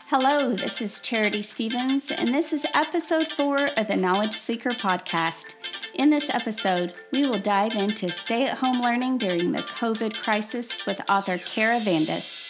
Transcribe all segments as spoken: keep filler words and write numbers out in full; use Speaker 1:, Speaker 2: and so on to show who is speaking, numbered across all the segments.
Speaker 1: Hello, this is Charity Stevens, and this is episode four of the Knowledge Seeker podcast. In this episode, we will dive into stay-at-home learning during the COVID crisis with author Kara Vandas.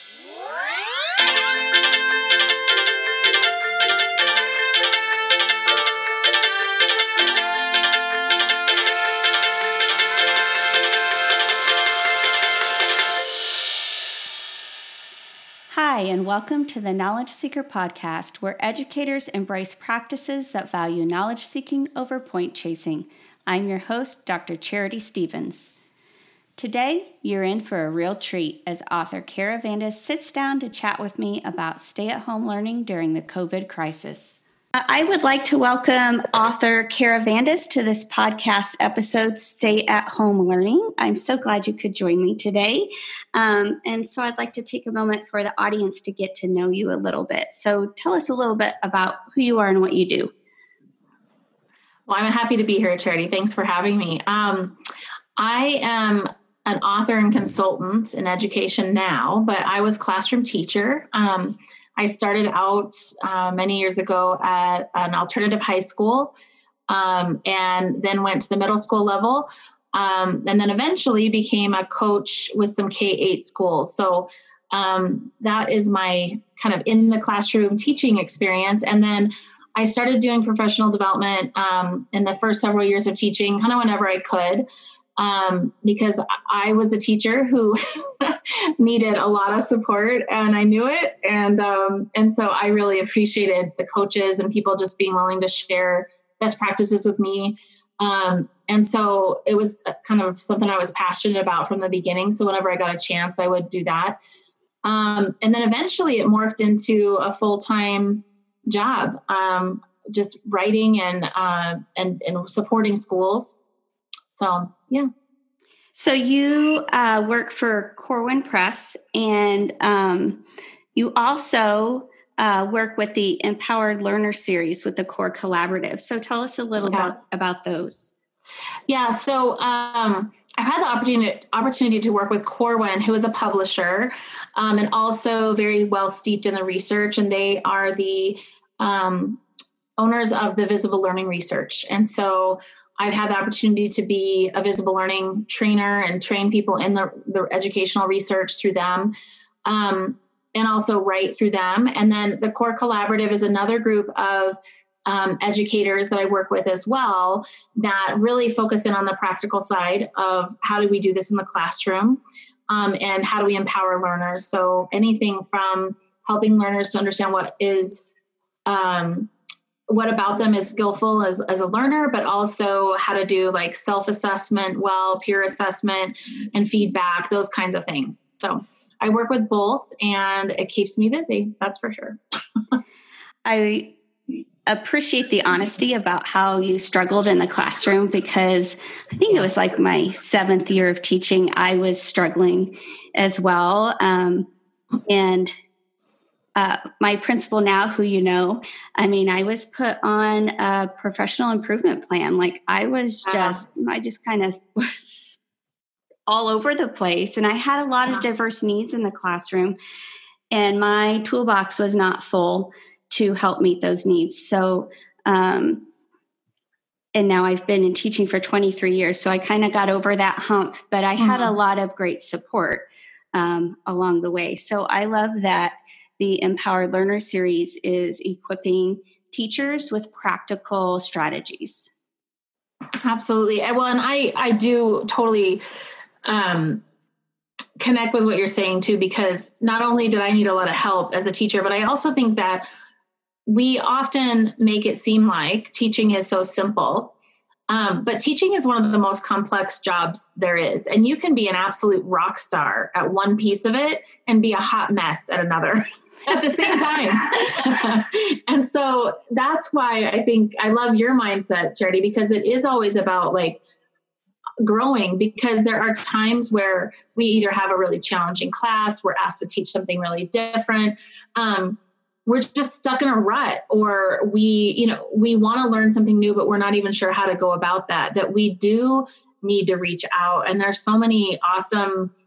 Speaker 1: Hi, and welcome to the Knowledge Seeker podcast, where educators embrace practices that value knowledge seeking over point chasing. I'm your host, Doctor Charity Stevens. Today, you're in for a real treat as author Kara Vandas sits down to chat with me about stay-at-home learning during the COVID crisis. I would like to welcome author Kara Vandas to this podcast episode, Stay at Home Learning. I'm so glad you could join me today. Um, and so I'd like to take a moment for the audience to get to know you a little bit. So tell us a little bit about who you are and what you do.
Speaker 2: Well, I'm happy to be here, Charity. Thanks for having me. Um, I am an author and consultant in education now, but I was a classroom teacher. Um, I started out uh, many years ago at an alternative high school um, and then went to the middle school level um, and then eventually became a coach with some K eight schools. So um, that is my kind of in the classroom teaching experience. And then I started doing professional development um, in the first several years of teaching, kind of whenever I could. Um, because I was a teacher who needed a lot of support and I knew it. And, um, and so I really appreciated the coaches and people just being willing to share best practices with me. Um, and so it was kind of something I was passionate about from the beginning. So whenever I got a chance, I would do that. Um, and then eventually it morphed into a full-time job, um, just writing and, uh, and, and supporting schools. So, yeah.
Speaker 1: So you uh, work for Corwin Press, and um, you also uh, work with the Empowered Learner series with the Core Collaborative. So tell us a little yeah. about, about those.
Speaker 2: Yeah, so um, I've had the opportunity opportunity to work with Corwin, who is a publisher, um, and also very well steeped in the research, and they are the um, owners of the Visible Learning Research. And so I've had the opportunity to be a visible learning trainer and train people in the, the educational research through them, um, and also write through them. And then the Core Collaborative is another group of um, educators that I work with as well that really focus in on the practical side of how do we do this in the classroom, um, and how do we empower learners. So anything from helping learners to understand what is um, what about them is skillful as, as a learner, but also how to do like self-assessment, well, peer assessment and feedback, those kinds of things. So I work with both and it keeps me busy. That's for sure.
Speaker 1: I appreciate the honesty about how you struggled in the classroom, because I think yes. it was like my seventh year of teaching. I was struggling as well. Um, and Uh, my principal now, who you know, I mean, I was put on a professional improvement plan. Like I was just, uh-huh. I just kind of was all over the place. And I had a lot uh-huh. of diverse needs in the classroom. And my toolbox was not full to help meet those needs. So, um, and now I've been in teaching for twenty-three years. So I kind of got over that hump, but I uh-huh. had a lot of great support um, along the way. So I love that the Empowered Learner series is equipping teachers with practical strategies.
Speaker 2: Absolutely. Well, and I, I do totally um, connect with what you're saying too, because not only did I need a lot of help as a teacher, but I also think that we often make it seem like teaching is so simple. Um, but teaching is one of the most complex jobs there is. And you can be an absolute rock star at one piece of it and be a hot mess at another. At the same time. And so that's why I think I love your mindset, Charity, because it is always about like growing, because there are times where we either have a really challenging class, we're asked to teach something really different. Um, we're just stuck in a rut, or we, you know, we want to learn something new, but we're not even sure how to go about that, that we do need to reach out. And there's so many awesome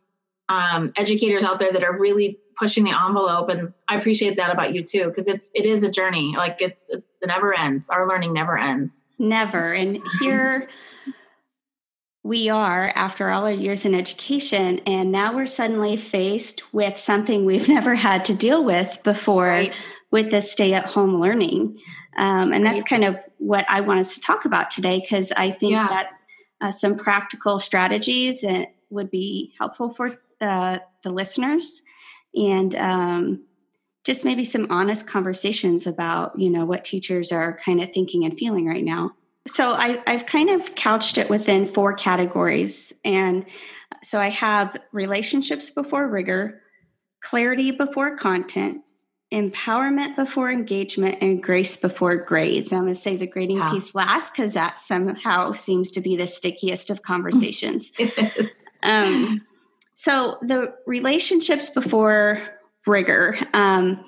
Speaker 2: um, educators out there that are really pushing the envelope. And I appreciate that about you too, because it's, it is a journey. Like it's, it never ends. Our learning never ends.
Speaker 1: Never. And here we are after all our years in education, and now we're suddenly faced with something we've never had to deal with before, right, with the stay-at-home learning. Um, and right. that's kind of what I want us to talk about today, because I think yeah. that uh, some practical strategies uh, would be helpful for uh, the listeners, and um, just maybe some honest conversations about, you know, what teachers are kind of thinking and feeling right now. So I, I've kind of couched it within four categories. And so I have relationships before rigor, clarity before content, empowerment before engagement, and grace before grades. I'm going to say the grading yeah. piece last, because that somehow seems to be the stickiest of conversations.
Speaker 2: It is.
Speaker 1: Um, so the relationships before rigor. Um,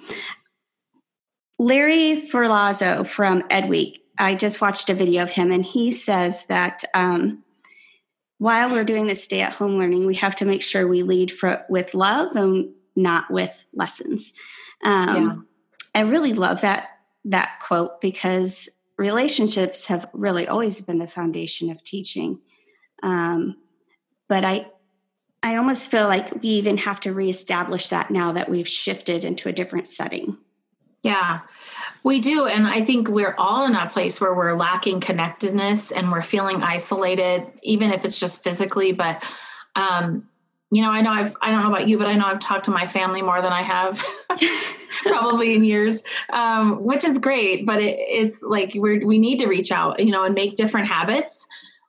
Speaker 1: Larry Ferlazzo from EdWeek, I just watched a video of him, and he says that um, while we're doing this stay-at-home learning, we have to make sure we lead for, with love and not with lessons. Um, yeah. I really love that that quote, because relationships have really always been the foundation of teaching. Um, but I, I almost feel like we even have to reestablish that now that we've shifted into a different setting.
Speaker 2: Yeah, we do. And I think we're all in that place where we're lacking connectedness and we're feeling isolated, even if it's just physically. But, um, you know, I know I've, I don't know about you, but I know I've talked to my family more than I have probably in years, um, which is great. But it, it's like we're, we need to reach out, you know, and make different habits.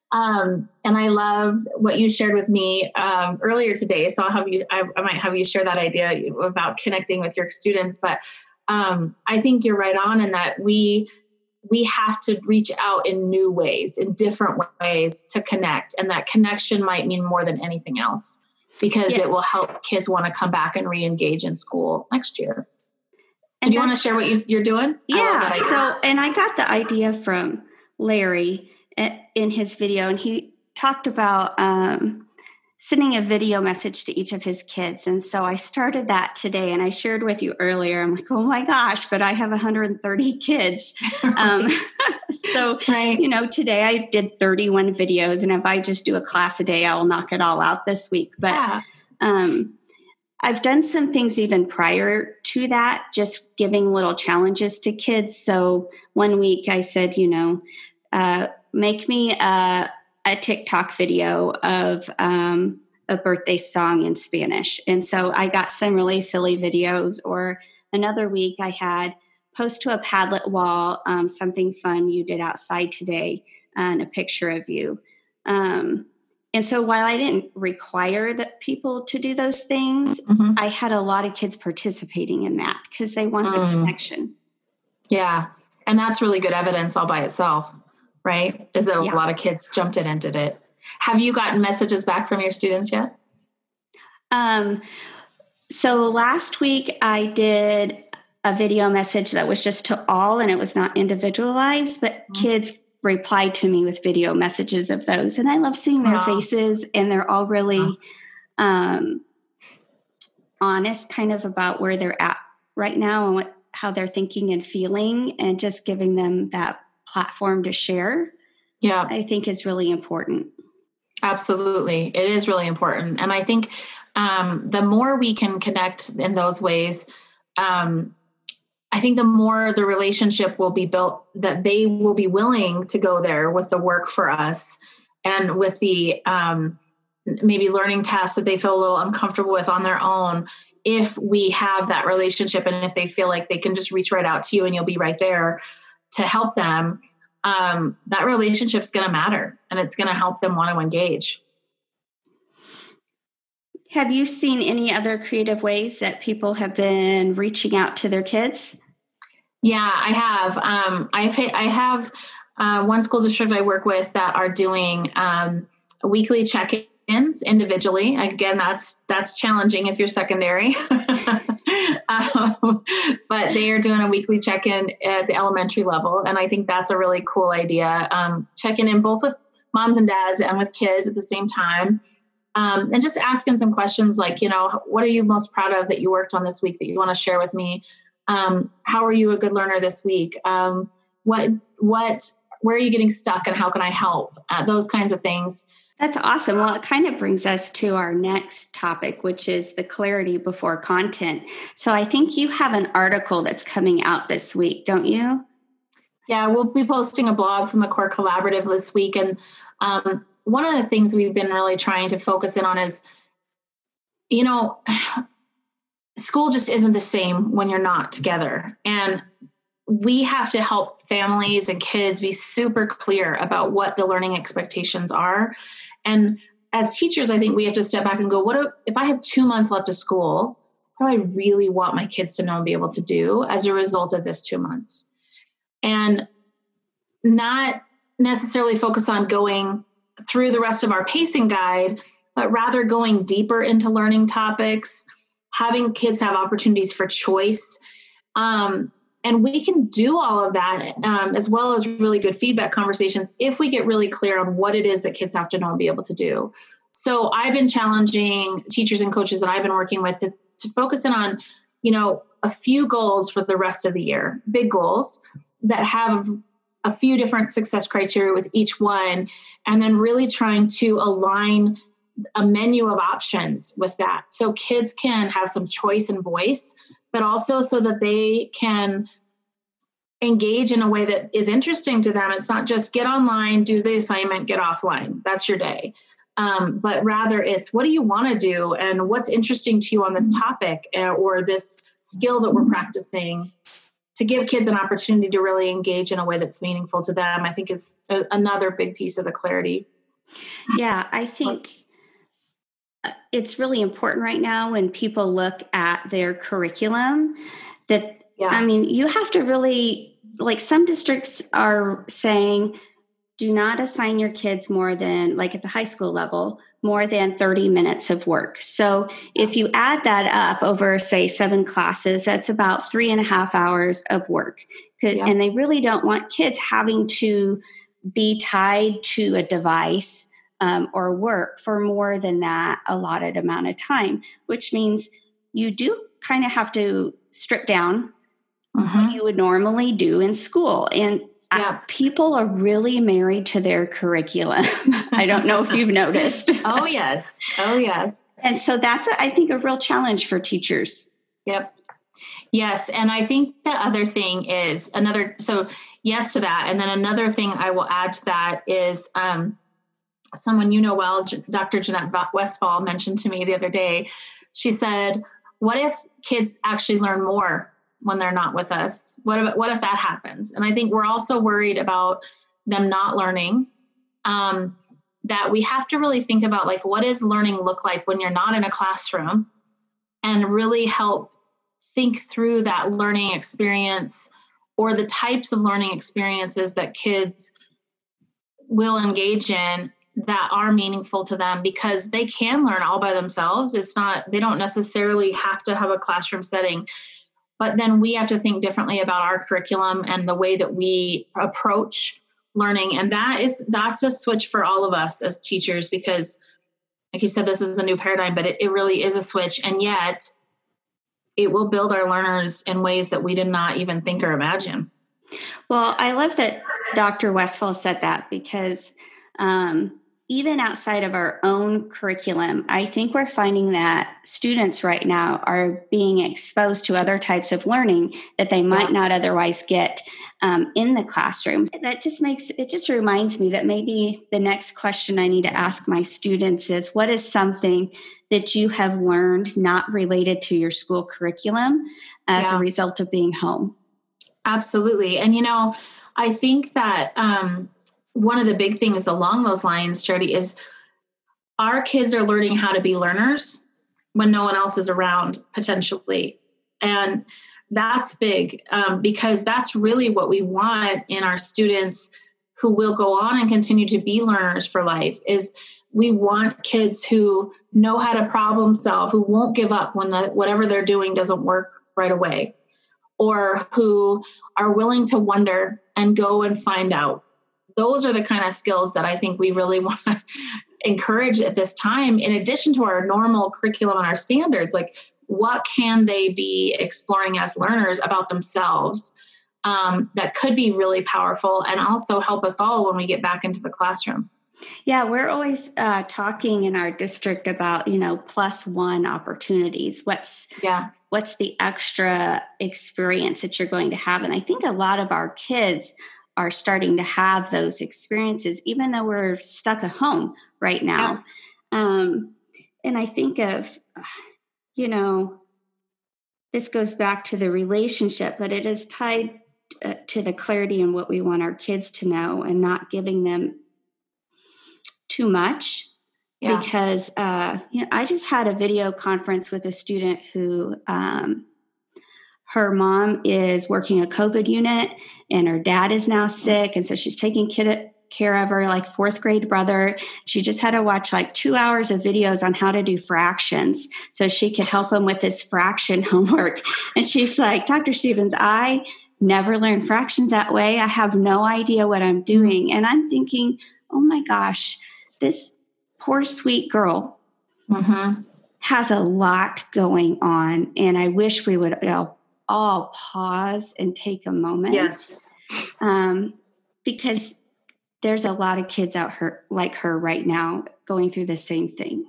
Speaker 2: Um, and I loved what you shared with me um, earlier today. So I'll have you, I, I might have you share that idea about connecting with your students. But Um, I think you're right on in that we we have to reach out in new ways, in different ways to connect. And that connection might mean more than anything else, because yeah. it will help kids want to come back and re-engage in school next year. So and do you want to share what you, you're doing?
Speaker 1: Yeah. So, and I got the idea from Larry in his video, and he talked about um, sending a video message to each of his kids. And so I started that today, and I shared with you earlier. I'm like, oh my gosh, but I have one hundred thirty kids. um, so, right. you know, today I did thirty-one videos, and if I just do a class a day, I'll knock it all out this week. But yeah. um, I've done some things even prior to that, just giving little challenges to kids. So one week I said, you know, uh, make me a a TikTok video of um, a birthday song in Spanish. And so I got some really silly videos. Or another week I had post to a Padlet wall, um, something fun you did outside today, and a picture of you. Um, and so while I didn't require that people to do those things, mm-hmm. I had a lot of kids participating in that because they wanted mm. a connection.
Speaker 2: Yeah. And that's really good evidence all by itself. Right? Is that a yeah. lot of kids jumped in and did it. Have you gotten messages back from your students yet?
Speaker 1: Um, so last week I did a video message that was just to all, and it was not individualized, but mm-hmm. kids replied to me with video messages of those. And I love seeing their wow. faces, and they're all really wow. um, honest kind of about where they're at right now and what, how they're thinking and feeling, and just giving them that platform to share, yeah, I think is really important.
Speaker 2: Absolutely. It is really important. And I think um, the more we can connect in those ways, um, I think the more the relationship will be built, that they will be willing to go there with the work for us and with the um, maybe learning tasks that they feel a little uncomfortable with on their own. If we have that relationship, and if they feel like they can just reach right out to you and you'll be right there to help them, um, that relationship's going to matter, and it's going to help them want to engage.
Speaker 1: Have you seen any other creative ways that people have been reaching out to their kids?
Speaker 2: Yeah, I have. Um, I've I have uh, one school district I work with that are doing um, a weekly check-ins individually. Again, that's that's challenging if you're secondary. um, but they are doing a weekly check-in at the elementary level. And I think that's a really cool idea. Um, checking in both with moms and dads and with kids at the same time. Um, and just asking some questions like, you know, what are you most proud of that you worked on this week that you want to share with me? Um, how are you a good learner this week? Um, what, what, where are you getting stuck and how can I help? Uh, those kinds of things.
Speaker 1: That's awesome. Well, it kind of brings us to our next topic, which is the clarity before content. So I think you have an article that's coming out this week, don't you?
Speaker 2: Yeah, we'll be posting a blog from the Core Collaborative this week. And um, one of the things we've been really trying to focus in on is, you know, school just isn't the same when you're not together. And we have to help families and kids be super clear about what the learning expectations are. And as teachers, I think we have to step back and go, what if, if I have two months left of school, what do I really want my kids to know and be able to do as a result of this two months? And not necessarily focus on going through the rest of our pacing guide, but rather going deeper into learning topics, having kids have opportunities for choice. Um, and we can do all of that um, as well as really good feedback conversations if we get really clear on what it is that kids have to know and be able to do. So I've been challenging teachers and coaches that I've been working with to, to focus in on, you know, a few goals for the rest of the year, big goals that have a few different success criteria with each one, and then really trying to align a menu of options with that. So kids can have some choice and voice, but also so that they can engage in a way that is interesting to them. It's not just get online, do the assignment, get offline. That's your day. Um, but rather it's what do you want to do and what's interesting to you on this topic uh, or this skill that we're practicing, to give kids an opportunity to really engage in a way that's meaningful to them, I think is a, another big piece of the clarity.
Speaker 1: Yeah, I think it's really important right now when people look at their curriculum that, yeah. I mean, you have to really, like some districts are saying, do not assign your kids more than, like at the high school level, more than thirty minutes of work. So if you add that up over, say, seven classes, that's about three and a half hours of work. Yeah. And they really don't want kids having to be tied to a device um, or work for more than that allotted amount of time, which means you do kind of have to strip down mm-hmm. what you would normally do in school. And yeah. people are really married to their curriculum. I don't know if you've noticed.
Speaker 2: Oh, yes. Oh, yes.
Speaker 1: And so that's, I think, a real challenge for teachers.
Speaker 2: Yep. Yes. And I think the other thing is another, so yes to that. And then another thing I will add to that is um, someone you know well, Doctor Jeanette Westfall mentioned to me the other day. She said, what if kids actually learn more when they're not with us? What if, what if that happens? And I think we're also worried about them not learning, um, that we have to really think about, like, what does learning look like when you're not in a classroom, and really help think through that learning experience or the types of learning experiences that kids will engage in that are meaningful to them, because they can learn all by themselves. It's not, they don't necessarily have to have a classroom setting. But then we have to think differently about our curriculum and the way that we approach learning. And that is, that's a switch for all of us as teachers, because like you said, this is a new paradigm, but it, it really is a switch. And yet it will build our learners in ways that we did not even think or imagine.
Speaker 1: Well, I love that Doctor Westfall said that, because um, even outside of our own curriculum, I think we're finding that students right now are being exposed to other types of learning that they might yeah. not otherwise get um, in the classroom. That just makes, it just reminds me that maybe the next question I need to ask my students is, what is something that you have learned not related to your school curriculum as yeah. a result of being home?
Speaker 2: Absolutely. And, you know, I think that um, one of the big things along those lines, Jody, is our kids are learning how to be learners when no one else is around, potentially. And that's big um, because that's really what we want in our students who will go on and continue to be learners for life. Is we want kids who know how to problem solve, who won't give up when the whatever they're doing doesn't work right away, or who are willing to wonder and go and find out. Those are the kind of skills that I think we really want to encourage at this time, in addition to our normal curriculum and our standards, like what can they be exploring as learners about themselves um, that could be really powerful and also help us all when we get back into the classroom.
Speaker 1: Yeah, we're always uh, talking in our district about, you know, plus one opportunities. What's
Speaker 2: yeah.
Speaker 1: What's the extra experience that you're going to have? And I think a lot of our kids are starting to have those experiences, even though we're stuck at home right now. Yeah. Um, and I think of, you know, this goes back to the relationship, but it is tied uh, to the clarity and what we want our kids to know, and not giving them too much. Yeah. Because, uh, you know, I just had a video conference with a student who, um, her mom is working a COVID unit and her dad is now sick. And so she's taking kid, care of her like fourth grade brother. She just had to watch like two hours of videos on how to do fractions so she could help him with his fraction homework. And she's like, Doctor Stevens, I never learned fractions that way. I have no idea what I'm doing. And I'm thinking, oh my gosh, this poor sweet girl mm-hmm. has a lot going on. And I wish we would, you know, all pause and take a moment.
Speaker 2: Yes.
Speaker 1: Um, because there's a lot of kids out here like her right now going through the same thing.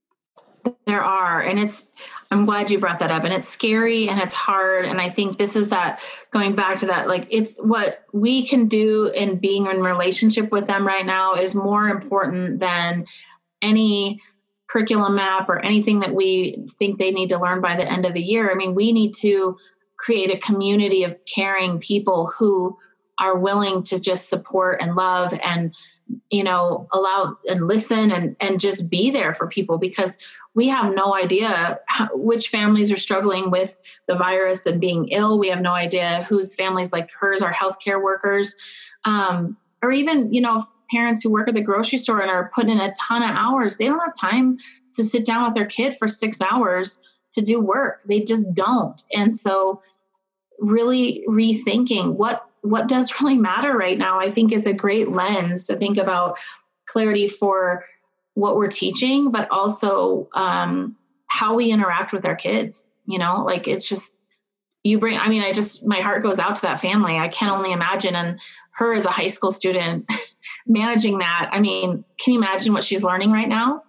Speaker 2: There are. And it's, I'm glad you brought that up, and it's scary and it's hard. And I think this is that, going back to that, like it's what we can do in being in relationship with them right now is more important than any curriculum map or anything that we think they need to learn by the end of the year. I mean, we need to create a community of caring people who are willing to just support and love and, you know, allow and listen and, and just be there for people, because we have no idea how, which families are struggling with the virus and being ill. We have no idea whose families like hers are healthcare workers, um, or even, you know, parents who work at the grocery store and are putting in a ton of hours. They don't have time to sit down with their kid for six hours to do work. They just don't. And so really rethinking what what does really matter right now, I think, is a great lens to think about clarity for what we're teaching, but also um, how we interact with our kids. You know, like it's just, you bring, I mean, I just, my heart goes out to that family. I can only imagine. And her as a high school student managing that. I mean, can you imagine what she's learning right now?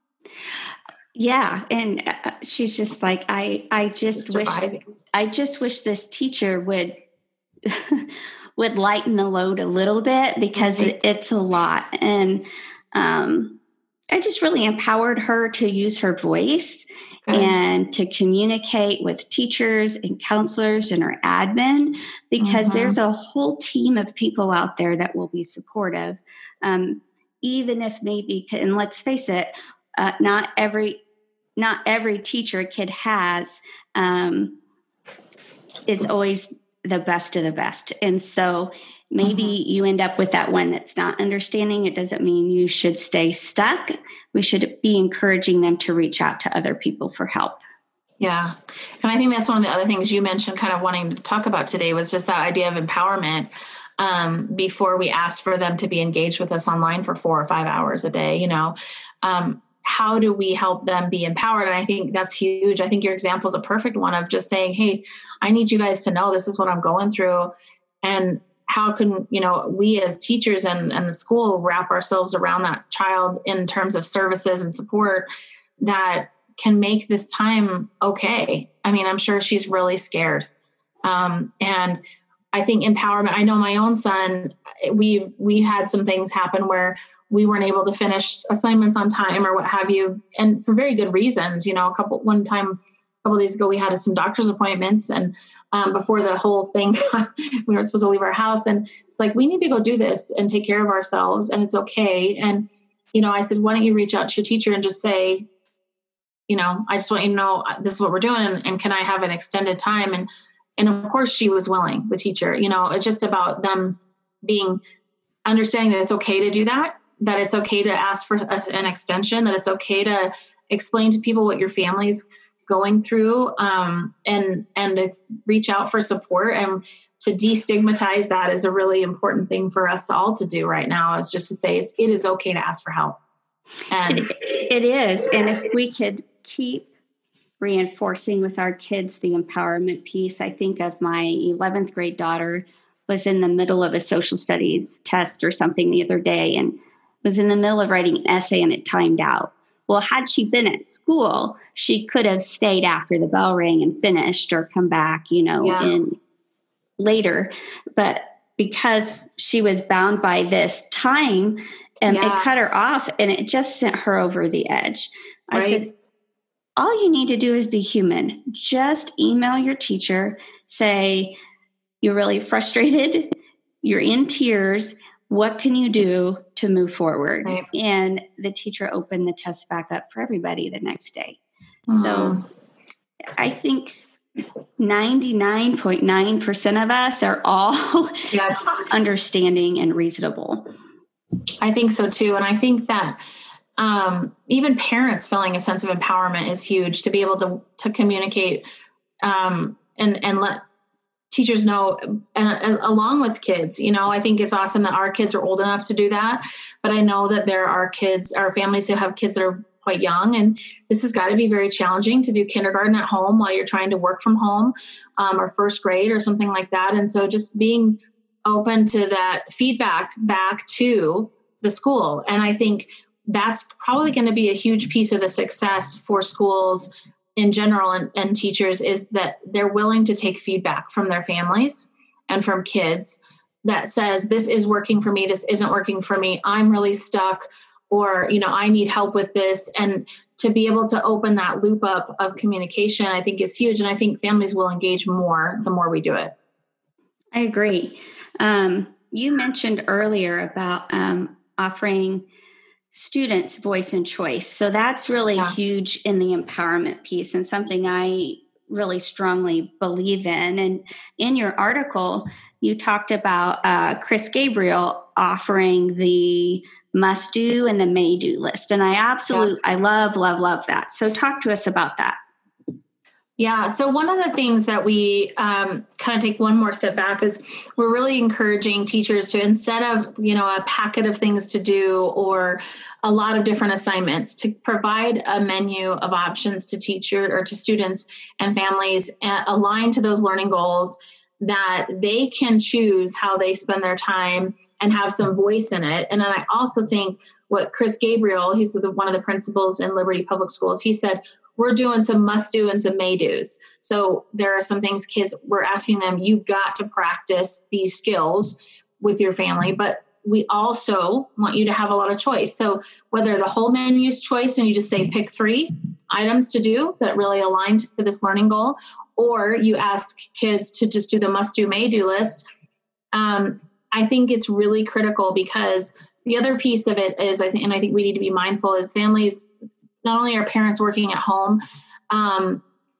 Speaker 1: Yeah. And uh, she's just like, I, I just wish, I just wish this teacher would, would lighten the load a little bit, because right. it, it's a lot. And, um, I just really empowered her to use her voice okay. and to communicate with teachers and counselors and her admin, because mm-hmm. there's a whole team of people out there that will be supportive. Um, even if maybe, and let's face it, uh, not every, not every teacher a kid has, um, is always the best of the best. And so maybe mm-hmm. you end up with that one that's not understanding. It doesn't mean you should stay stuck. We should be encouraging them to reach out to other people for help.
Speaker 2: Yeah. And I think that's one of the other things you mentioned kind of wanting to talk about today was just that idea of empowerment um, before we ask for them to be engaged with us online for four or five hours a day. You know, um, how do we help them be empowered? And I think that's huge. I think your example is a perfect one of just saying, hey, I need you guys to know this is what I'm going through. And how can, you know, we as teachers and, and the school wrap ourselves around that child in terms of services and support that can make this time okay. I mean, I'm sure she's really scared. Um, and I think empowerment, I know my own son, we've, we had some things happen where we weren't able to finish assignments on time or what have you. And for very good reasons, you know, a couple, one time, a couple of days ago, we had some doctor's appointments and um, before the whole thing, we were supposed to leave our house and it's like, we need to go do this and take care of ourselves and it's okay. And, you know, I said, why don't you reach out to your teacher and just say, you know, I just want you to know this is what we're doing. And, and can I have an extended time? And, and of course she was willing, the teacher, you know, it's just about them being understanding that it's okay to do that, that it's okay to ask for a, an extension, that it's okay to explain to people what your family's going through, um, and, and to reach out for support and to destigmatize that is a really important thing for us all to do right now, is just to say it's, it is okay to ask for help. And
Speaker 1: it, it is. And if we could keep reinforcing with our kids the empowerment piece, I think of my eleventh grade daughter was in the middle of a social studies test or something the other day and was in the middle of writing an essay and it timed out. Well, had she been at school, she could have stayed after the bell rang and finished or come back, you know,
Speaker 2: yeah.
Speaker 1: in later. But because she was bound by this time, and
Speaker 2: Yeah.
Speaker 1: it cut her off and it just sent her over the edge. I
Speaker 2: Right.
Speaker 1: said, all you need to do is be human. Just email your teacher, say, you're really frustrated, you're in tears. What can you do to move forward?
Speaker 2: Right.
Speaker 1: And the teacher opened the test back up for everybody the next day.
Speaker 2: Mm.
Speaker 1: So I think ninety-nine point nine percent of us are all
Speaker 2: yeah.
Speaker 1: understanding and reasonable.
Speaker 2: I think so too. And I think that um, even parents feeling a sense of empowerment is huge, to be able to, to communicate um, and, and let teachers know, and uh, along with kids. You know, I think it's awesome that our kids are old enough to do that, but I know that there are kids, our families who have kids that are quite young, and this has got to be very challenging to do kindergarten at home while you're trying to work from home, um, or first grade or something like that. And so just being open to that feedback back to the school. And I think that's probably going to be a huge piece of the success for schools in general and, and teachers, is that they're willing to take feedback from their families and from kids that says, this is working for me, this isn't working for me, I'm really stuck, or, you know, I need help with this. And to be able to open that loop up of communication, I think is huge. And I think families will engage more the more we do it.
Speaker 1: I agree. Um, you mentioned earlier about um, offering students voice and choice. So that's really
Speaker 2: Yeah.
Speaker 1: huge in the empowerment piece, and something I really strongly believe in. And in your article, you talked about uh, Chris Gabriel offering the must do and the may do list. And I absolutely, yeah. I love, love, love that. So talk to us about that.
Speaker 2: Yeah. So one of the things that we um, kind of take one more step back is we're really encouraging teachers to, instead of, you know, a packet of things to do or a lot of different assignments, to provide a menu of options to teacher or to students and families uh, aligned to those learning goals, that they can choose how they spend their time and have some voice in it. And then I also think what Chris Gabriel, he's the, one of the principals in Liberty Public Schools, he said, we're doing some must do and some may do's. So there are some things kids, we're asking them, you've got to practice these skills with your family, but we also want you to have a lot of choice. So whether the whole menu is choice and you just say pick three items to do that really align to this learning goal, or you ask kids to just do the must do, may do list. Um, I think it's really critical, because the other piece of it is, I think, and I think we need to be mindful, is families, not only are parents working at home, um,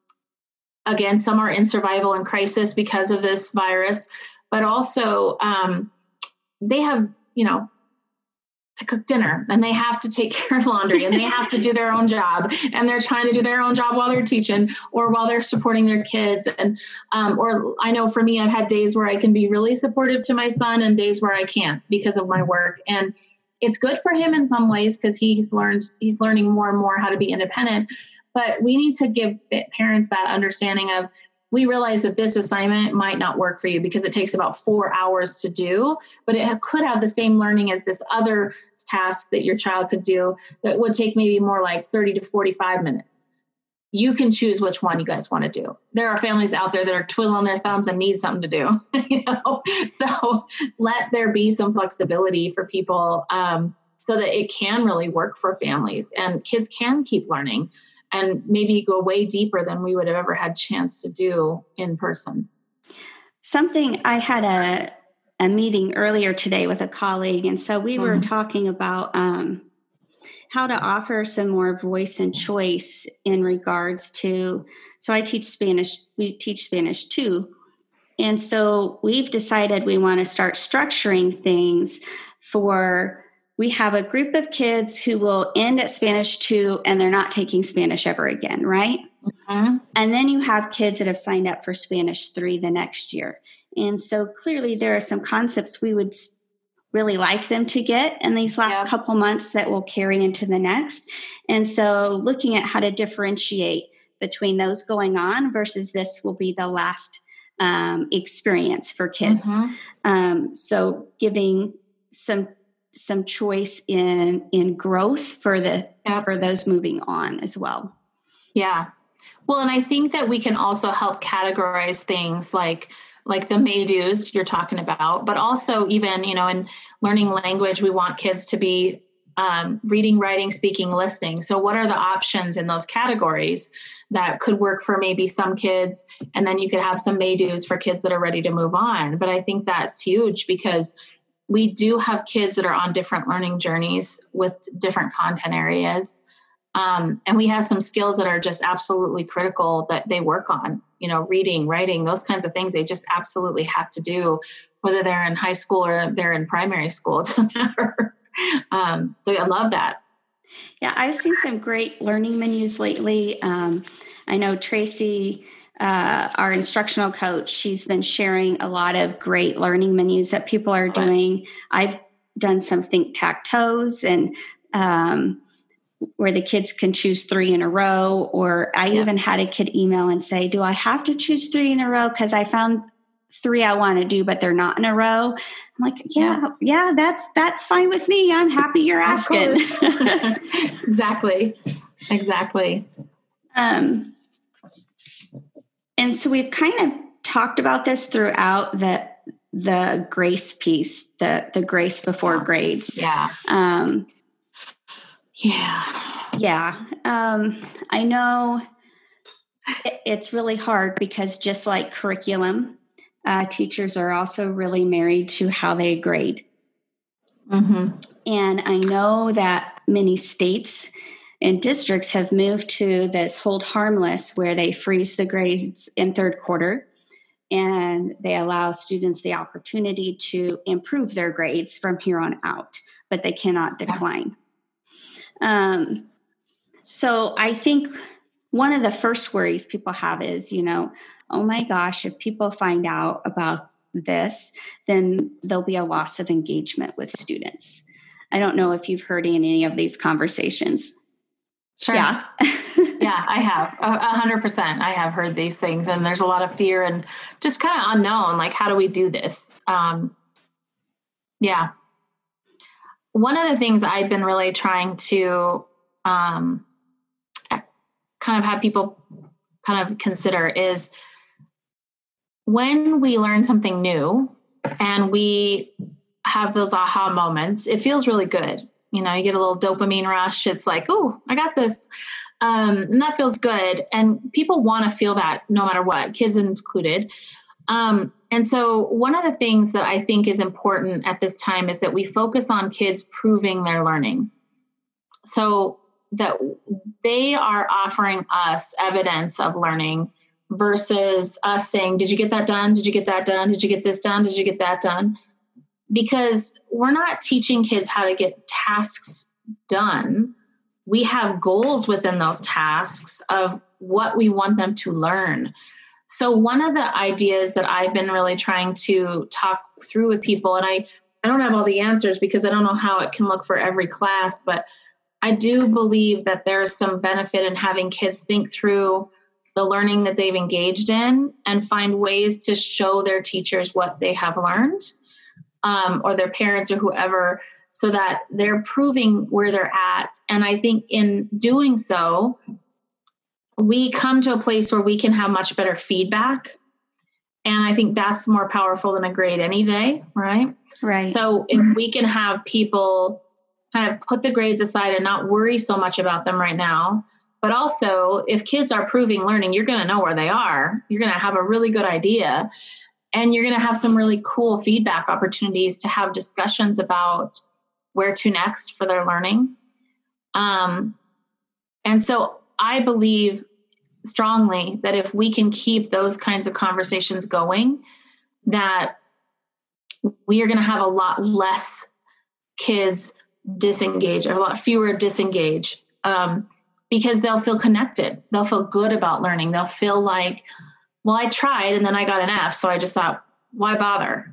Speaker 2: again, some are in survival and crisis because of this virus, but also um, they have, you know, to cook dinner, and they have to take care of laundry, and they have to do their own job, and they're trying to do their own job while they're teaching or while they're supporting their kids. And, um, or I know for me, I've had days where I can be really supportive to my son and days where I can't because of my work. And it's good for him in some ways, because he's learned, he's learning more and more how to be independent, but we need to give parents that understanding of, we realize that this assignment might not work for you because it takes about four hours to do, but it could have the same learning as this other task that your child could do that would take maybe more like thirty to forty-five minutes. You can choose which one you guys want to do. There are families out there that are twiddling their thumbs and need something to do, you know? So let there be some flexibility for people um, so that it can really work for families and kids can keep learning and maybe go way deeper than we would have ever had chance to do in person.
Speaker 1: Something I had a a meeting earlier today with a colleague, and so we mm-hmm. were talking about um, how to offer some more voice and choice in regards to, so I teach Spanish, we teach Spanish too, and so we've decided we want to start structuring things for, we have a group of kids who will end at Spanish two and they're not taking Spanish ever again, right? Mm-hmm. And then you have kids that have signed up for Spanish three the next year. And so clearly there are some concepts we would really like them to get in these last
Speaker 2: Yep.
Speaker 1: couple months that will carry into the next. And so looking at how to differentiate between those going on versus this will be the last um, experience for kids.
Speaker 2: Mm-hmm.
Speaker 1: Um, so giving some some choice in in growth for the
Speaker 2: Yep.
Speaker 1: for those moving on as well.
Speaker 2: Yeah. Well, and I think that we can also help categorize things like like the may-dos you're talking about, but also even, you know, in learning language, we want kids to be um, reading, writing, speaking, listening. So what are the options in those categories that could work for maybe some kids? And then you could have some may-dos for kids that are ready to move on. But I think that's huge because we do have kids that are on different learning journeys with different content areas. Um, and we have some skills that are just absolutely critical that they work on, you know, reading, writing, those kinds of things. They just absolutely have to do, whether they're in high school or they're in primary school, it doesn't matter. Um, so I love that.
Speaker 1: Yeah, I've seen some great learning menus lately. Um, I know Tracy, uh, our instructional coach, she's been sharing a lot of great learning menus that people are doing. I've done some think-tac-toes and um, where the kids can choose three in a row. Or I
Speaker 2: Yep.
Speaker 1: even had a kid email and say, do I have to choose three in a row? Because I found three I want to do, but they're not in a row. I'm like, yeah, yeah, yeah that's, that's fine with me. I'm happy you're asking.
Speaker 2: Exactly. Exactly.
Speaker 1: Um, and so we've kind of talked about this throughout the, the grace piece, the, the grace before
Speaker 2: yeah.
Speaker 1: grades.
Speaker 2: Yeah.
Speaker 1: Um,
Speaker 2: Yeah.
Speaker 1: Yeah. Um, I know it, it's really hard because just like curriculum, uh, teachers are also really married to how they grade.
Speaker 2: Mm-hmm.
Speaker 1: And I know that many states and districts have moved to this hold harmless where they freeze the grades in third quarter and they allow students the opportunity to improve their grades from here on out, but they cannot decline. Um, so I think one of the first worries people have is, you know, oh my gosh, if people find out about this, then there'll be a loss of engagement with students. I don't know if you've heard any of these conversations.
Speaker 2: Sure.
Speaker 1: Yeah.
Speaker 2: Yeah, I have a hundred percent. I have heard these things and there's a lot of fear and just kind of unknown, like, how do we do this? Um, yeah. One of the things I've been really trying to um, kind of have people kind of consider is when we learn something new and we have those aha moments, it feels really good. You know, you get a little dopamine rush. It's like, oh, I got this. Um, and that feels good. And people want to feel that no matter what, kids included. Um, and so one of the things that I think is important at this time is that we focus on kids proving their learning. So that they are offering us evidence of learning versus us saying, did you get that done? Did you get that done? Did you get this done? Did you get that done? Because we're not teaching kids how to get tasks done. We have goals within those tasks of what we want them to learn. So one of the ideas that I've been really trying to talk through with people, and I, I don't have all the answers because I don't know how it can look for every class, but I do believe that there's some benefit in having kids think through the learning that they've engaged in and find ways to show their teachers what they have learned, um, or their parents or whoever, so that they're proving where they're at. And I think in doing so, we come to a place where we can have much better feedback. And I think that's more powerful than a grade any day, right?
Speaker 1: Right.
Speaker 2: So if we can have people kind of put the grades aside and not worry so much about them right now, but also if kids are proving learning, you're going to know where they are. You're going to have a really good idea. And you're going to have some really cool feedback opportunities to have discussions about where to next for their learning. Um, and so I believe strongly that if we can keep those kinds of conversations going, that we are going to have a lot less kids disengage, or a lot fewer disengage, um, because they'll feel connected. They'll feel good about learning. They'll feel like, well, I tried and then I got an F. So I just thought, why bother?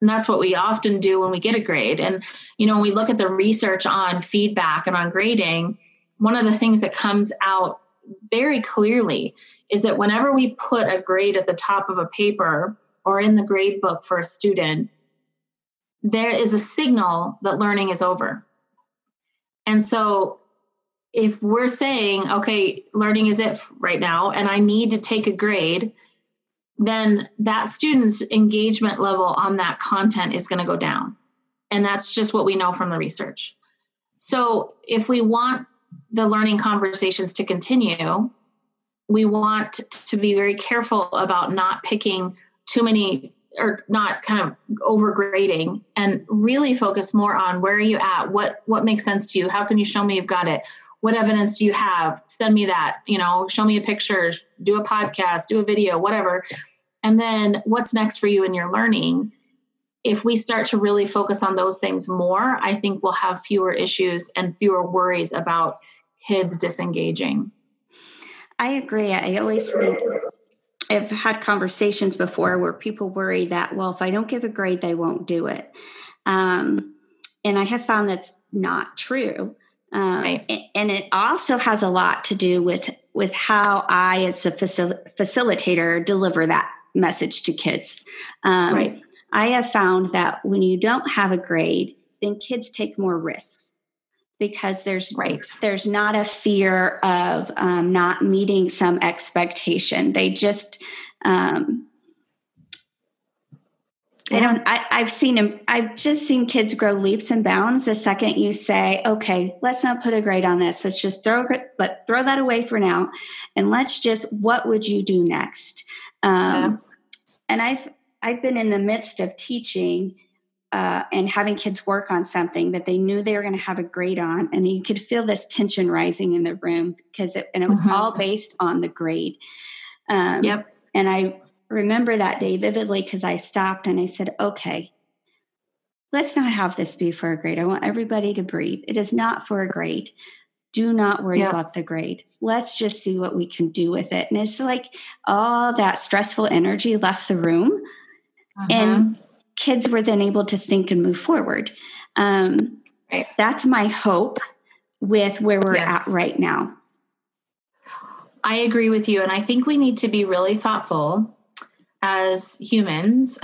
Speaker 2: And that's what we often do when we get a grade. And, you know, when we look at the research on feedback and on grading, one of the things that comes out very clearly is that whenever we put a grade at the top of a paper or in the grade book for a student, there is a signal that learning is over. And so if we're saying, okay, learning is it right now, and I need to take a grade, then that student's engagement level on that content is going to go down. And that's just what we know from the research. So if we want the learning conversations to continue, we want to be very careful about not picking too many or not kind of overgrading, and really focus more on where are you at? What, what makes sense to you? How can you show me you've got it? What evidence do you have? Send me that, you know, show me a picture, do a podcast, do a video, whatever. And then what's next for you in your learning? If we start to really focus on those things more, I think we'll have fewer issues and fewer worries about kids disengaging.
Speaker 1: I agree. I always think I've had conversations before where people worry that, well, if I don't give a grade, they won't do it. Um, and I have found that's not true. Um, right. And it also has a lot to do with, with how I, as a facil- facilitator, deliver that message to kids. Um, right. I have found that when you don't have a grade, then kids take more risks because there's right. there's not a fear of um, not meeting some expectation. They just um, I don't. I, I've seen them. I've just seen kids grow leaps and bounds the second you say, "Okay, let's not put a grade on this. Let's just throw, but throw that away for now, and let's just. What would you do next?" Um, yeah. And I've I've been in the midst of teaching uh, and having kids work on something that they knew they were going to have a grade on, and you could feel this tension rising in the room because it, and it was mm-hmm. all based on the grade. Um, yep. And I remember that day vividly because I stopped and I said, okay, let's not have this be for a grade. I want everybody to breathe. It is not for a grade. Do not worry yeah. about the grade. Let's just see what we can do with it. And it's like all that stressful energy left the room uh-huh. and kids were then able to think and move forward. Um, right. That's my hope with where we're yes. at right now.
Speaker 2: I agree with you. And I think we need to be really thoughtful as humans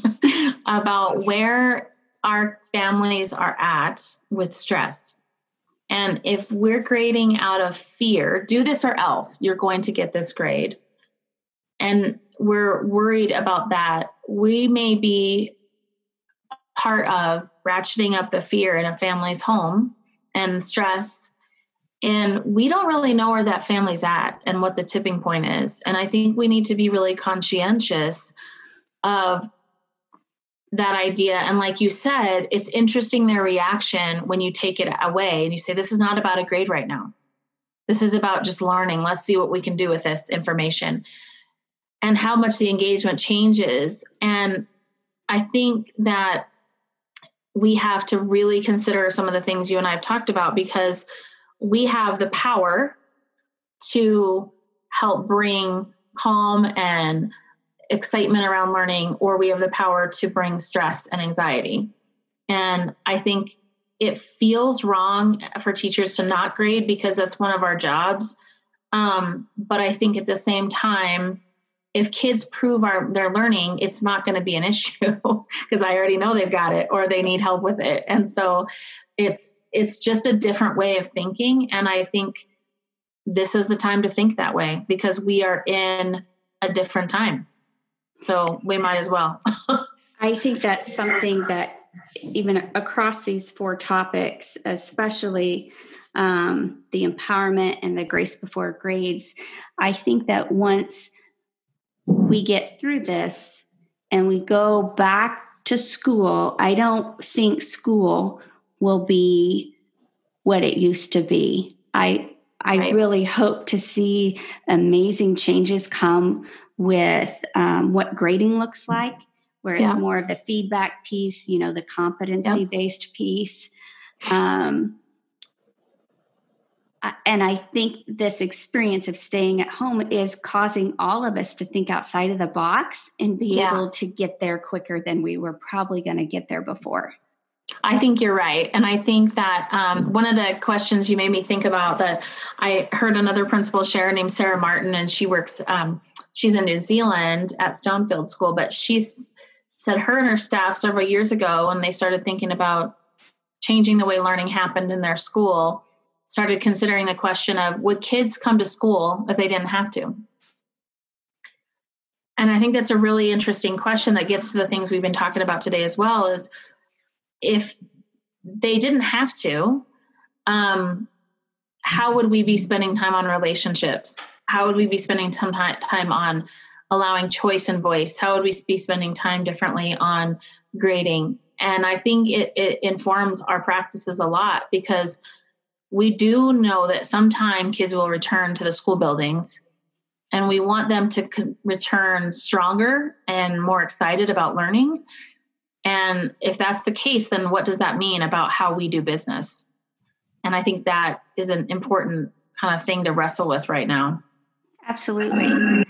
Speaker 2: about where our families are at with stress. And if we're grading out of fear, do this or else you're going to get this grade, and we're worried about that, we may be part of ratcheting up the fear in a family's home and stress. And we don't really know where that family's at and what the tipping point is. And I think we need to be really conscientious of that idea. And like you said, it's interesting their reaction when you take it away and you say, this is not about a grade right now. This is about just learning. Let's see what we can do with this information, and how much the engagement changes. And I think that we have to really consider some of the things you and I have talked about, because we have the power to help bring calm and excitement around learning, or we have the power to bring stress and anxiety. And I think it feels wrong for teachers to not grade because that's one of our jobs. Um, but I think at the same time, if kids prove our, their learning, it's not going to be an issue because I already know they've got it or they need help with it. And so it's, it's just a different way of thinking. And I think this is the time to think that way because we are in a different time. So we might as well.
Speaker 1: I think that's something that even across these four topics, especially um, the empowerment and the grace before grades, I think that once we get through this and we go back to school, I don't think school will be what it used to be. I I right. really hope to see amazing changes come with um, what grading looks like, where it's yeah. more of the feedback piece, you know, the competency-based yep. piece. Um, and I think this experience of staying at home is causing all of us to think outside of the box and be
Speaker 2: Yeah.
Speaker 1: able to get there quicker than we were probably going to get there before.
Speaker 2: I think you're right. And I think that um, one of the questions you made me think about, that I heard another principal share named Sarah Martin, and she works, um, she's in New Zealand at Stonefield School, but she's said her and her staff several years ago, when they started thinking about changing the way learning happened in their school, started considering the question of, would kids come to school if they didn't have to? And I think that's a really interesting question that gets to the things we've been talking about today as well, is if they didn't have to, um, how would we be spending time on relationships? How would we be spending some time on allowing choice and voice? How would we be spending time differently on grading? And I think it, it informs our practices a lot, because we do know that sometime kids will return to the school buildings, and we want them to co- return stronger and more excited about learning. And if that's the case, then what does that mean about how we do business? And I think that is an important kind of thing to wrestle with right now.
Speaker 1: Absolutely.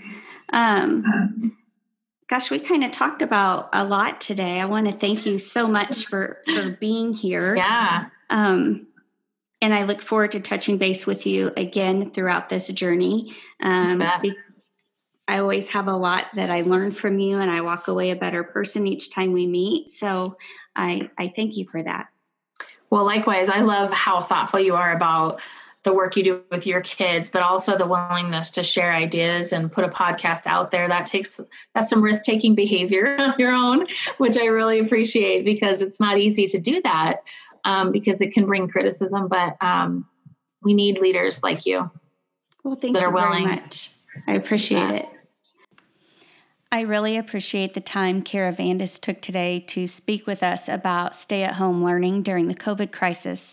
Speaker 1: Um, gosh, we kind of talked about a lot today. I want to thank you so much for, for being here.
Speaker 2: Yeah.
Speaker 1: Um, and I look forward to touching base with you again throughout this journey. Um, I always have a lot that I learn from you, and I walk away a better person each time we meet. So I, I thank you for that.
Speaker 2: Well, likewise, I love how thoughtful you are about the work you do with your kids, but also the willingness to share ideas and put a podcast out there. That takes, that's some risk-taking behavior on your own, which I really appreciate, because it's not easy to do that, um, because it can bring criticism, but um, we need leaders like you.
Speaker 1: Well, thank you very much. I appreciate it. I really appreciate the time Kara Vandis took today to speak with us about stay-at-home learning during the COVID crisis.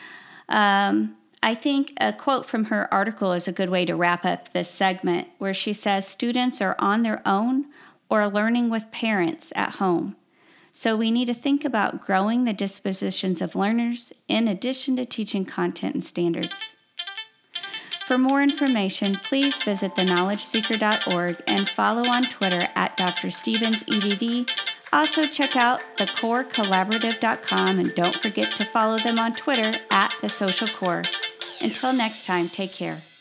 Speaker 1: Um, I think a quote from her article is a good way to wrap up this segment, where she says students are on their own or learning with parents at home. So we need to think about growing the dispositions of learners in addition to teaching content and standards. For more information, please visit the knowledge seeker dot org and follow on Twitter at Doctor Stevens E D D. Also check out the core collaborative dot com, and don't forget to follow them on Twitter at The Social Core. Until next time, take care.